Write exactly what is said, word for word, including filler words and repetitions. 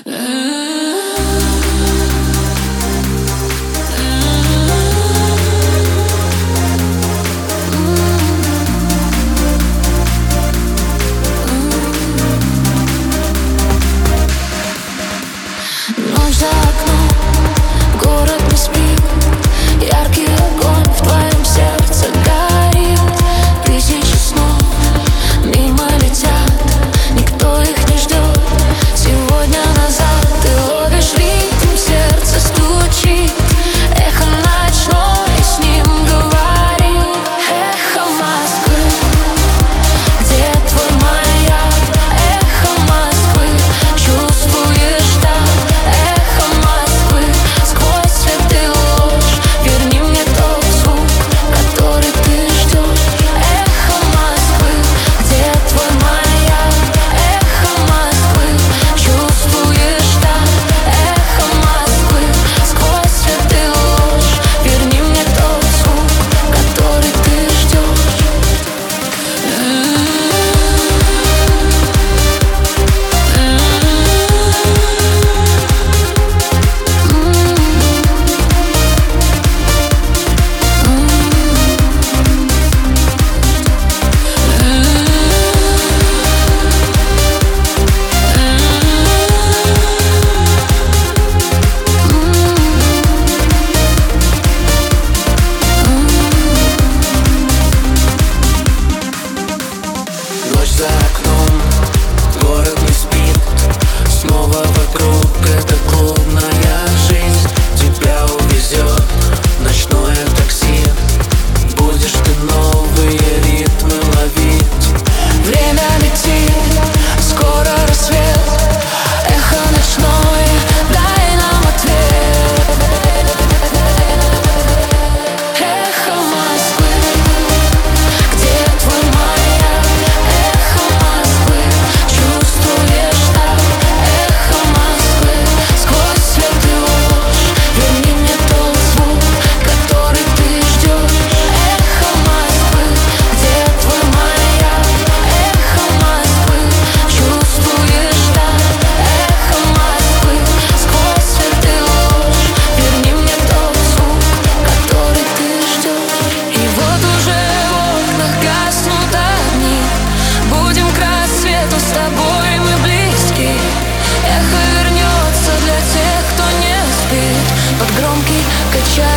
Ночь за окном, город не спит, яркий огонь в твоем сердце горит. Тысячи снов мимо летят, никто их не ждет. Сегодня назад ты ловишь ритм, сердце стучит, эхо ночное с ним говорит. Эхо Москвы, где твой маяк? Эхо Москвы, чувствуешь так? Эхо Москвы, сквозь свет и ложь, верни мне тот звук, который ты ждешь. Эхо Москвы, где твой маяк? Эхо Москвы, чувствуешь так? Эхо Москвы, сквозь свет и ложь, верни мне тот звук, который ты ждешь. Ночь за окном, город не спит, снова вокруг эта клубная жизнь. Тебя увезет ночное такси, будешь ты новые ритмы ловить. Время летит, скоро рассвет, эхо ночное, дай нам ответ. Эхо Москвы, где твой маяк? Эхо Москвы, чувствуешь так? Эхо Москвы, сквозь свет и ложь, верни мне тот звук, который ты ждешь. Эхо Москвы, где твой маяк? Эхо Москвы, чувствуешь так? Эхо Москвы, сквозь свет и ложь, верни мне тот звук, который ты ждешь. И вот уже в окнах гаснут огни, будем к рассвету с тобой мы близки. Эхо вернется для тех, кто не спит, под громкий качает